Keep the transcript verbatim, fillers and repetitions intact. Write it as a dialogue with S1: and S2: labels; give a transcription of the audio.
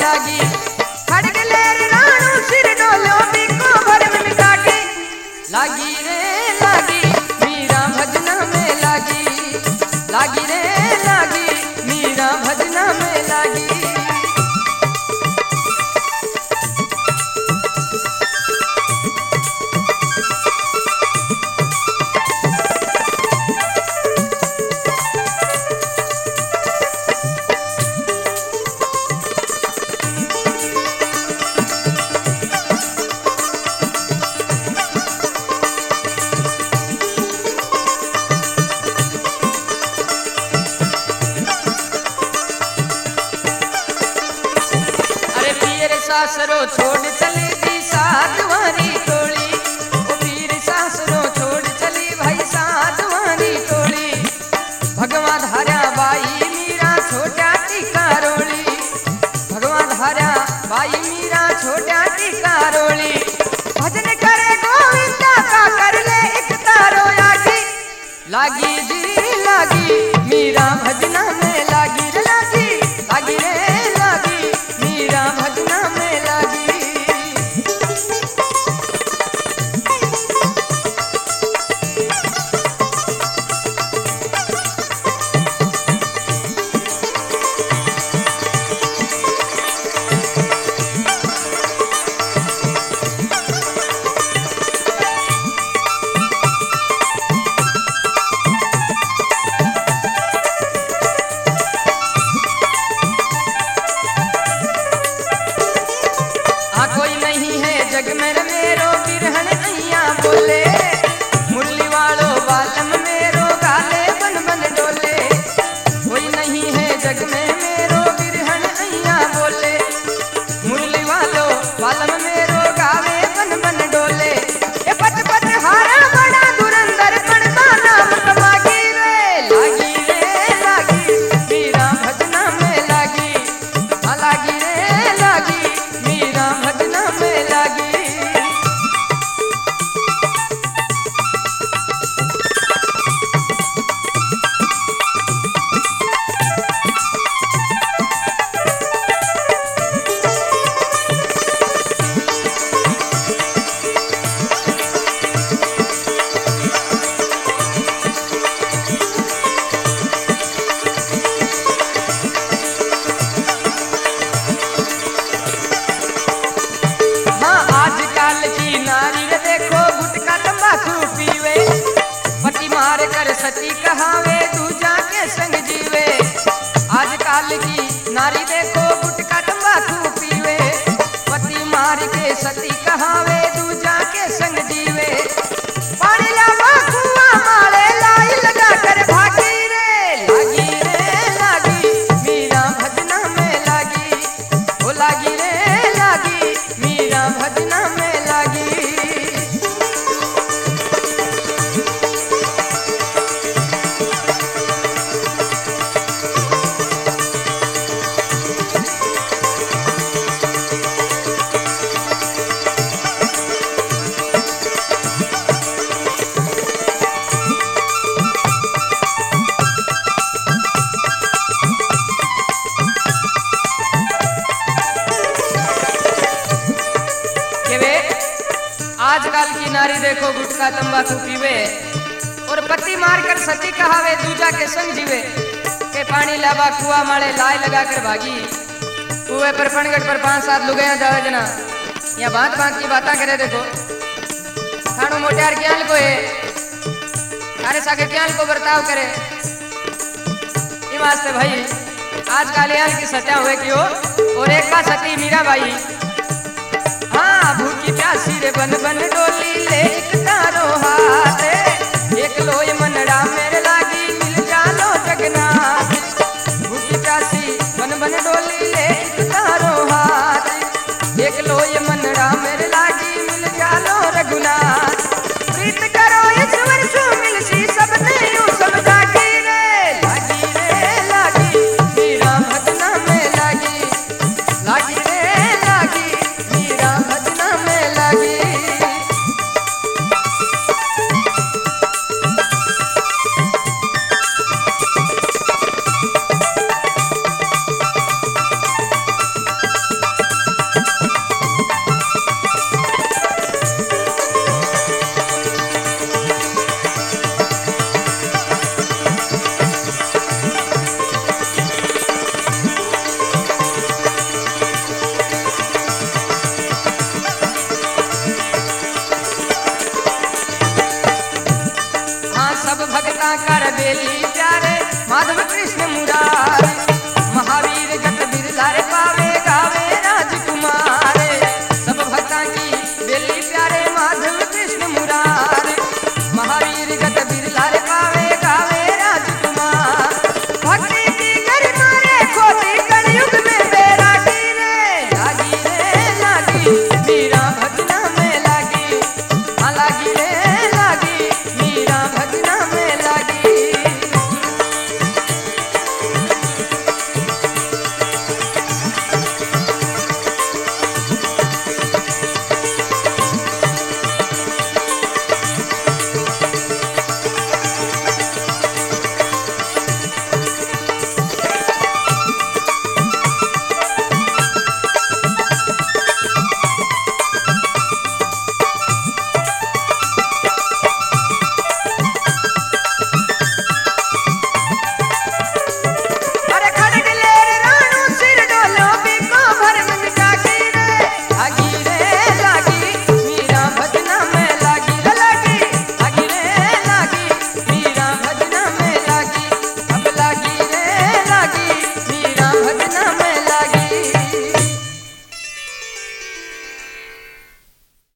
S1: लागी खड़ग लेर राणू सिर डोलो बिको भरम मिटाके लागी रे लागी मीरा भजना में लागी लागी रे लागी मीरा भजना में लागी। सासरो छोड़ चली दी साधवानी टोली ओ पीर सासरो छोड़ चली भाई साधवानी टोली भगवान धारा बाई मीरा छोटा टीका रोली भगवान धारा बाई मीरा छोटा टीका रोली भजन करे गोविंदा का कर ले एक तारो आगी लागी जी लागी मीरा भजना में लागी रे लागी लागी रे लागी मीरा भजना में जग में मेरो बिरहन अइया बोले मुरली वालो बालम मेरो गाले बन बन डोले कोई नहीं है जग में मेरो बिरहन अइया बोले मुरली वालो बालम मेरो गाले बन बन डोले ए पट पट हारा बड़ा दुरंदर पड़ता नाम कमागी रे लागी रे लागी मीरा भजना में लागी हाँ लागी रे लागी मीरा भजना में लागी। सती कहावे दूजा के संग जीवे आजकल की नारी देखो गुटका तंबाकू पीवे पति मार के सती कहावे दूजा के संग जीवे पानी लावा कुआं मारे लाई लगा कर भागी रे लागी रे लागी मीरा भजना में लागी ओ लागी रे लागी मीरा भजना में लागी। आजकल की नारी देखो गुटखा तंबाकू पीवे और पति मारकर सती कहावे दूजा के संग जीवे के पानी लावा कुआ माले लाई लगा कर भागी कुएं पर पनगट पर पांच सात लुगाया जावे जना या बात बात की बातें करे देखो थानू मोटियार क्याल को है थारे साके क्याल को बर्ताव करे ये वास्ते भाई आजकल याल की सत्या हुए कि हो और एक बात सती मीरा बाई हाँ भूखी प्यासी रे बन बन डोली ले एक तारो हाथ एक लोय मनड़ा मेरे लागी मिल जालो जगन्नाथ भूखी प्यासी बन बन डोली